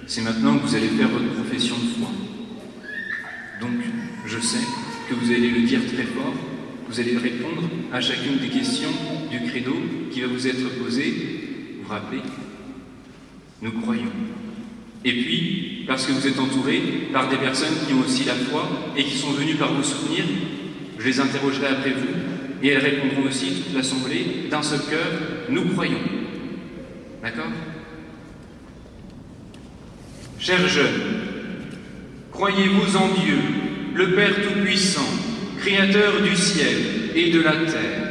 c'est maintenant que vous allez faire votre profession de foi. Donc, je sais que vous allez le dire très fort, vous allez répondre à chacune des questions du credo qui va vous être posée. Vous vous rappelez? Nous croyons. Et puis, parce que vous êtes entourés par des personnes qui ont aussi la foi et qui sont venues par vous soutenir, je les interrogerai après vous et elles répondront aussi, toute l'assemblée, d'un seul cœur, nous croyons. D'accord? Chers jeunes, croyez-vous en Dieu, le Père Tout-Puissant, Créateur du ciel et de la terre?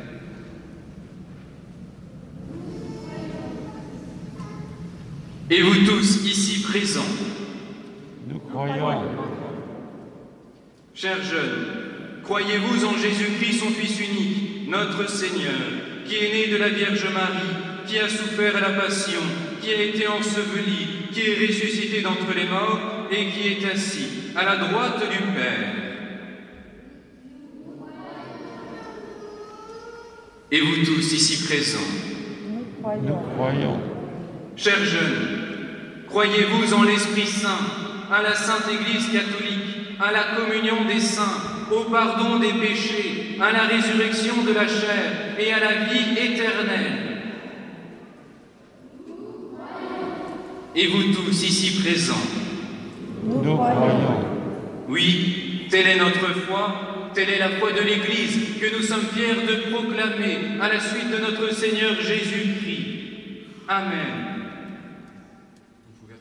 Et vous tous ici présents? Nous croyons. Chers jeunes, croyez-vous en Jésus-Christ, son Fils unique, notre Seigneur, qui est né de la Vierge Marie, qui a souffert à la passion, qui a été enseveli, qui est ressuscité d'entre les morts et qui est assis à la droite du Père? Et vous tous ici présents? Nous croyons. Chers jeunes, croyez-vous en l'Esprit Saint, à la Sainte Église catholique, à la communion des saints, au pardon des péchés, à la résurrection de la chair et à la vie éternelle? Et vous tous ici présents? Nous croyons. Oui, telle est notre foi, telle est la foi de l'Église que nous sommes fiers de proclamer à la suite de notre Seigneur Jésus-Christ. Amen.